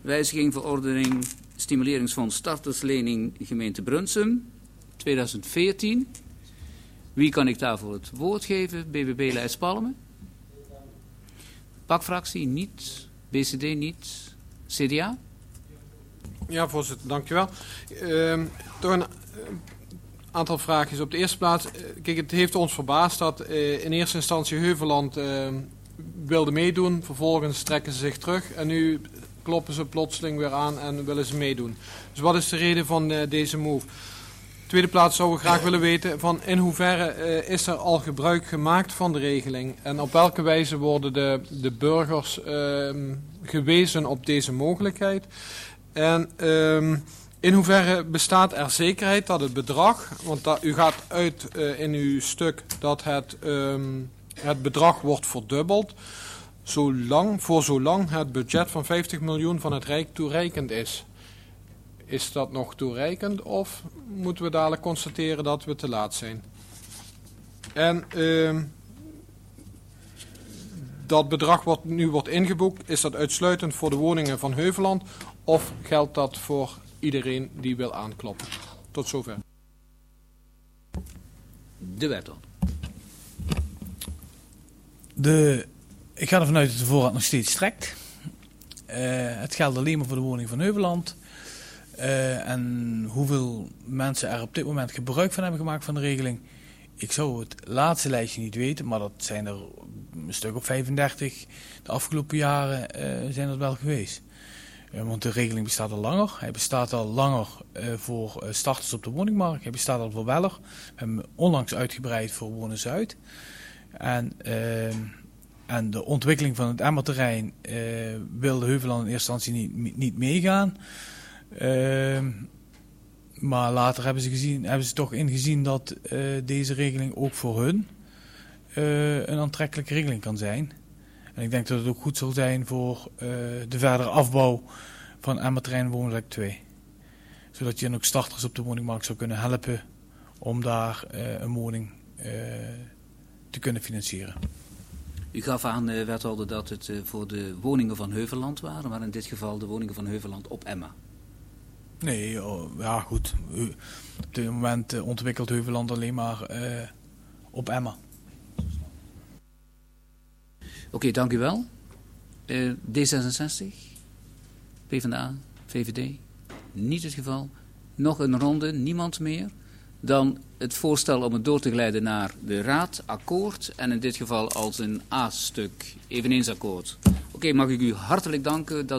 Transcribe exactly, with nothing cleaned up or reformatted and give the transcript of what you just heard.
wijziging verordening stimuleringsfonds starterslening gemeente Brunsum, tweeduizend veertien. Wie kan ik daarvoor het woord geven? B B B Leijs Palmen. Pakfractie niet. B C D niet. C D A? Ja, voorzitter, dankjewel. Uh, toch een uh, aantal vraagjes. Op de eerste plaats, uh, kijk, het heeft ons verbaasd dat uh, in eerste instantie Heuvelland uh, wilde meedoen. Vervolgens trekken ze zich terug en nu kloppen ze plotseling weer aan en willen ze meedoen. Dus wat is de reden van uh, deze move? Tweede plaats zouden we graag willen weten van in hoeverre uh, is er al gebruik gemaakt van de regeling en op welke wijze worden de, de burgers uh, gewezen op deze mogelijkheid. En um, in hoeverre bestaat er zekerheid dat het bedrag, want dat, u gaat uit uh, in uw stuk dat het, um, het bedrag wordt verdubbeld, zolang, voor zolang het budget van vijftig miljoen van het Rijk toereikend is. Is dat nog toereikend of moeten we dadelijk constateren dat we te laat zijn? En uh, dat bedrag wat nu wordt ingeboekt, is dat uitsluitend voor de woningen van Heuvelland of geldt dat voor iedereen die wil aankloppen? Tot zover. De wethouder. De, ik ga ervan uit dat de voorraad nog steeds strekt. Uh, het geldt alleen maar voor de woning van Heuvelland. Uh, en hoeveel mensen er op dit moment gebruik van hebben gemaakt van de regeling. Ik zou het laatste lijstje niet weten, maar dat zijn er een stuk of vijfendertig. De afgelopen jaren uh, zijn dat wel geweest. Uh, want de regeling bestaat al langer. Hij bestaat al langer uh, voor uh, starters op de woningmarkt. Hij bestaat al voor Weller. We hebben hem onlangs uitgebreid voor Wonen Zuid. En, uh, en de ontwikkeling van het Emmerterrein uh, wilde Heuvelland in eerste instantie niet, niet meegaan. Uh, maar later hebben ze, gezien, hebben ze toch ingezien dat uh, deze regeling ook voor hun uh, een aantrekkelijke regeling kan zijn. En ik denk dat het ook goed zal zijn voor uh, de verdere afbouw van Emmerterrein Woonwijk twee. Zodat je dan ook starters op de woningmarkt zou kunnen helpen om daar uh, een woning uh, te kunnen financieren. U gaf aan, uh, wethouder, dat het uh, voor de woningen van Heuvelland waren, maar in dit geval de woningen van Heuvelland op Emma. Nee, oh, ja goed. Op dit moment uh, ontwikkelt Heuvelland alleen maar uh, op Emma. Oké, okay, dank u wel. Uh, D zesenzestig, PvdA, V V D, niet het geval. Nog een ronde, niemand meer. Dan het voorstel om het door te geleiden naar de raad, akkoord. En in dit geval als een A-stuk, eveneens akkoord. Oké, okay, mag ik u hartelijk danken. Dat